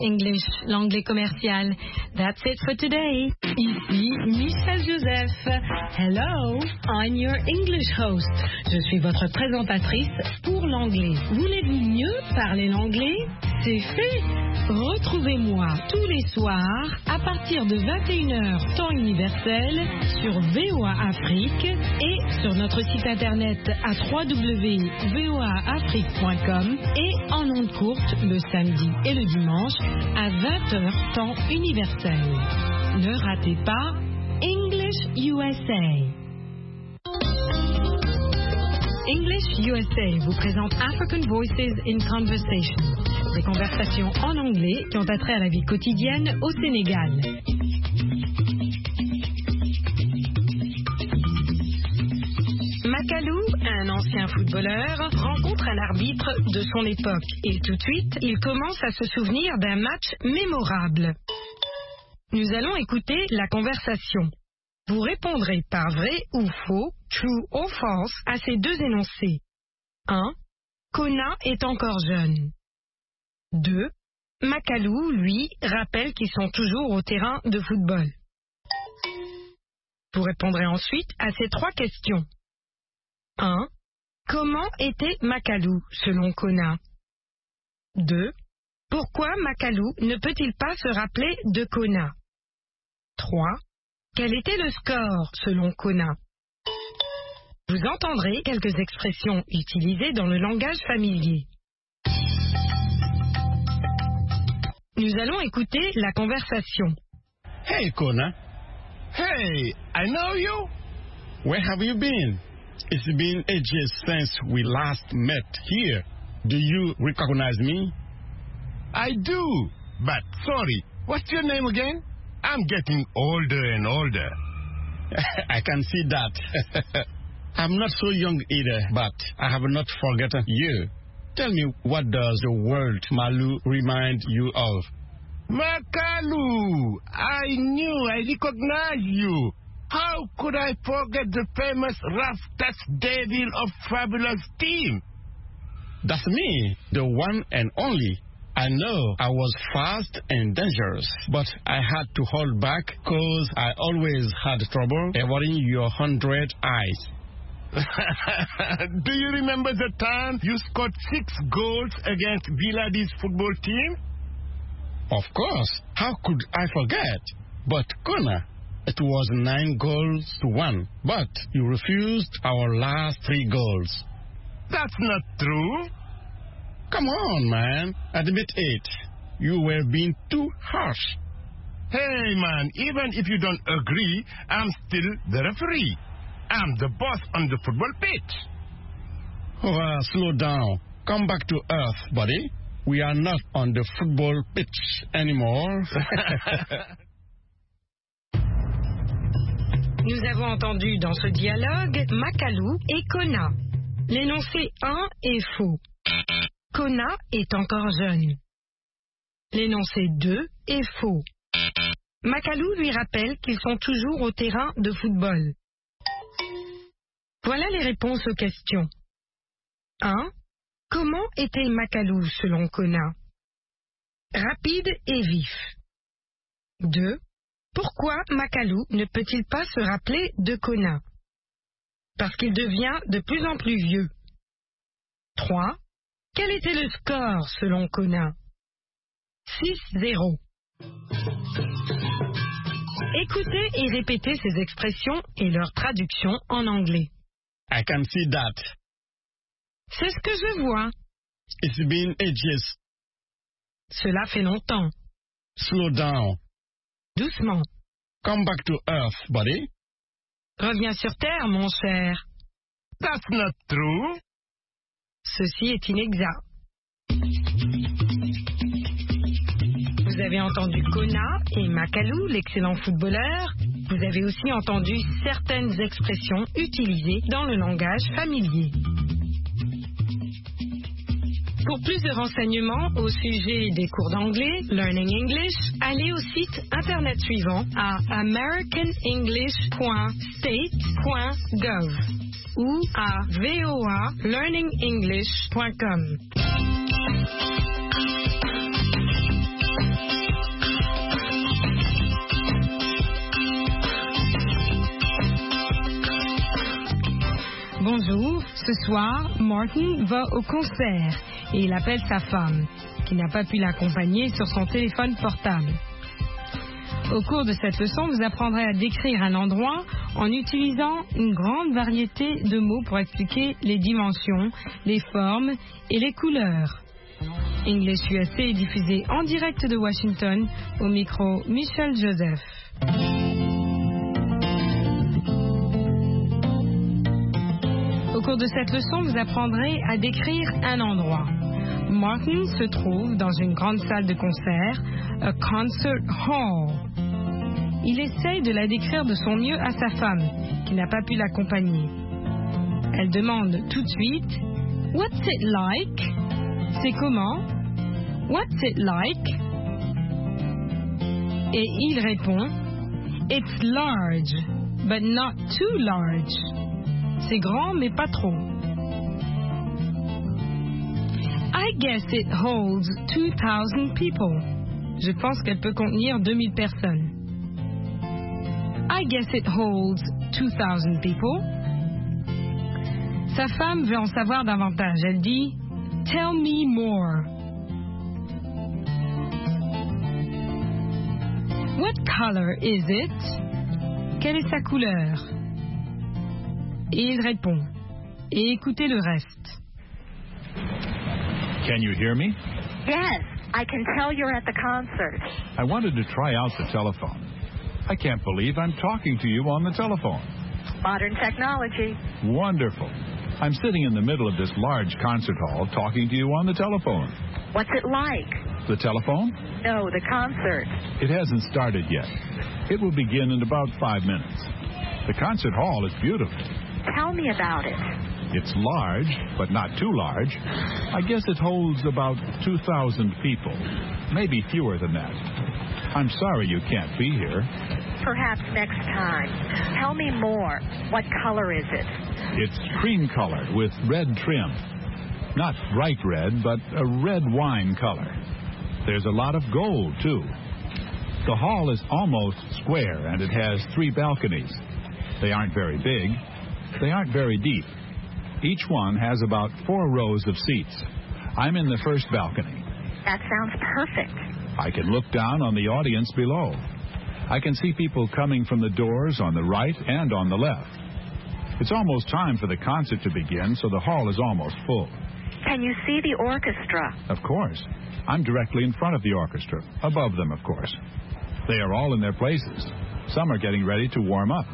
English, l'anglais commercial. That's it for today. Ici Michel Joseph. Hello, I'm your English host. Je suis votre présentatrice pour l'anglais. Voulez-vous mieux parler l'anglais? C'est fait. Retrouvez-moi tous les soirs à partir de 21h temps universel sur VOA Afrique et sur notre site internet à www.voaafrique.com et en ondes courtes le samedi et le dimanche à 20h temps universel. Ne ratez pas English USA. English USA vous présente African Voices in Conversation, des conversations en anglais qui ont attrait à la vie quotidienne au Sénégal. Macalou, un ancien footballeur, rencontre un arbitre de son époque et tout de suite, il commence à se souvenir d'un match mémorable. Nous allons écouter la conversation. Vous répondrez par vrai ou faux, true or false, à ces deux énoncés. 1. Kona est encore jeune. 2. Macalou, lui, rappelle qu'ils sont toujours au terrain de football. Vous répondrez ensuite à ces trois questions. 1. Comment était Macalou, selon Kona? 2. Pourquoi Macalou ne peut-il pas se rappeler de Kona? 3. Quel était le score, selon Kona? Vous entendrez quelques expressions utilisées dans le langage familier. Nous allons écouter la conversation. Hey, Kona. Hey, I know you. Where have you been? It's been ages since we last met here. Do you recognize me? I do, but sorry, what's your name again? I'm getting older and older. I can see that. I'm not so young either, but I have not forgotten you. Tell me, what does the word Malu remind you of? Macalou! I knew I recognized you. How could I forget the famous rough touch devil of Fabulous Team? That's me, the one and only. I know I was fast and dangerous, but I had to hold back because I always had trouble avoiding your 100 eyes. Do you remember the time you scored 6 goals against Villadis football team? Of course. How could I forget? But Kona, it was 9-1, but you refused our last 3 goals. That's not true. Come on, man. Admit it. You were being too harsh. Hey, man, even if you don't agree, I'm still the referee. I'm the boss on the football pitch. Oh, slow down. Come back to earth, buddy. We are not on the football pitch anymore. Nous avons entendu dans ce dialogue Macalou et Kona. L'énoncé 1 est faux. Kona est encore jeune. L'énoncé 2 est faux. Macalou lui rappelle qu'ils sont toujours au terrain de football. Voilà les réponses aux questions. 1. Comment était Macalou selon Kona? Rapide et vif. 2. Pourquoi Macalou ne peut-il pas se rappeler de Kona? Parce qu'il devient de plus en plus vieux. 3. Quel était le score selon Kona? 6-0. Écoutez et répétez ces expressions et leur traduction en anglais. I can see that. C'est ce que je vois. It's been ages. Cela fait longtemps. Slow down. Doucement. Come back to earth, buddy. Reviens sur terre, mon cher. That's not true. Ceci est inexact. Vous avez entendu Kona et Macalou, l'excellent footballeur. Vous avez aussi entendu certaines expressions utilisées dans le langage familier. Pour plus de renseignements au sujet des cours d'anglais, Learning English, allez au site internet suivant à americanenglish.state.gov ou à voalearningenglish.com. Ce soir, Martin va au concert et il appelle sa femme, qui n'a pas pu l'accompagner, sur son téléphone portable. Au cours de cette leçon, vous apprendrez à décrire un endroit en utilisant une grande variété de mots pour expliquer les dimensions, les formes et les couleurs. English USA est diffusé en direct de Washington, au micro Michel Joseph. Au cours de cette leçon, vous apprendrez à décrire un endroit. Martin se trouve dans une grande salle de concert, a concert hall. Il essaye de la décrire de son mieux à sa femme, qui n'a pas pu l'accompagner. Elle demande tout de suite « What's it like ?» C'est comment? What's it like? Et il répond It's large, but not too large. C'est grand, mais pas trop. I guess it holds 2,000 people. Je pense qu'elle peut contenir 2000 personnes. I guess it holds 2,000 people. Sa femme veut en savoir davantage. Elle dit Tell me more. What color is it? Quelle est sa couleur? Et il répond. Et écoutez le reste. Can you hear me? Yes, I can tell you're at the concert. I wanted to try out the telephone. I can't believe I'm talking to you on the telephone. Modern technology. Wonderful. I'm sitting in the middle of this large concert hall talking to you on the telephone. What's it like? The telephone? No, the concert. It hasn't started yet. It will begin in about 5 minutes. The concert hall is beautiful. Tell me about it. It's large, but not too large. I guess it holds about 2,000 people, maybe fewer than that. I'm sorry you can't be here. Perhaps next time. Tell me more. What color is it? It's cream color with red trim. Not bright red, but a red wine color. There's a lot of gold, too. The hall is almost square, and it has 3 balconies. They aren't very big. They aren't very deep. Each one has about 4 rows of seats. I'm in the first balcony. That sounds perfect. I can look down on the audience below. I can see people coming from the doors on the right and on the left. It's almost time for the concert to begin, so the hall is almost full. Can you see the orchestra? Of course. I'm directly in front of the orchestra, above them, of course. They are all in their places. Some are getting ready to warm up.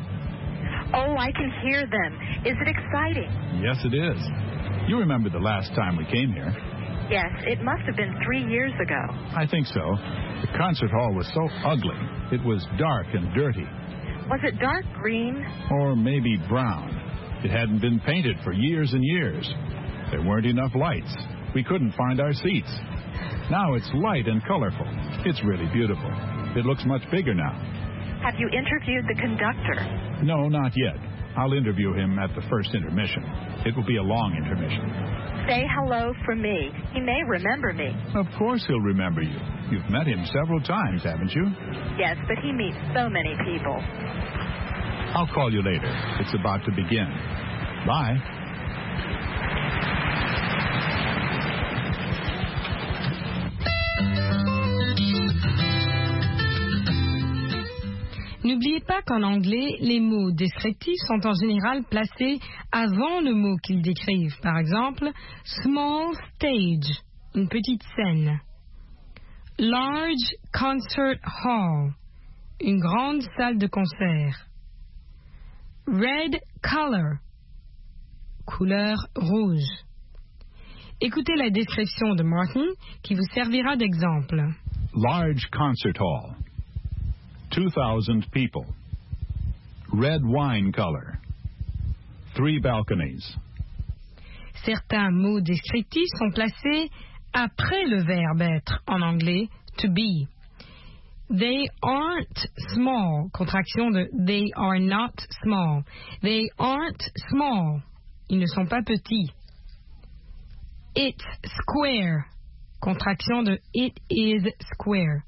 Oh, I can hear them. Is it exciting? Yes, it is. You remember the last time we came here. Yes, it must have been 3 years ago. I think so. The concert hall was so ugly. It was dark and dirty. Was it dark green? Or maybe brown. It hadn't been painted for years and years. There weren't enough lights. We couldn't find our seats. Now it's light and colorful. It's really beautiful. It looks much bigger now. Have you interviewed the conductor? No, not yet. I'll interview him at the first intermission. It will be a long intermission. Say hello for me. He may remember me. Of course he'll remember you. You've met him several times, haven't you? Yes, but he meets so many people. I'll call you later. It's about to begin. Bye. N'oubliez pas qu'en anglais, les mots descriptifs sont en général placés avant le mot qu'ils décrivent. Par exemple, small stage, une petite scène. Large concert hall, une grande salle de concert. Red color, couleur rouge. Écoutez la description de Martin qui vous servira d'exemple. Large concert hall. 2,000 people. Red wine color. 3 balconies. Certains mots descriptifs sont placés après le verbe être en anglais to be. They aren't small, contraction de they are not small. They aren't small. Ils ne sont pas petits. It's square, contraction de it is square.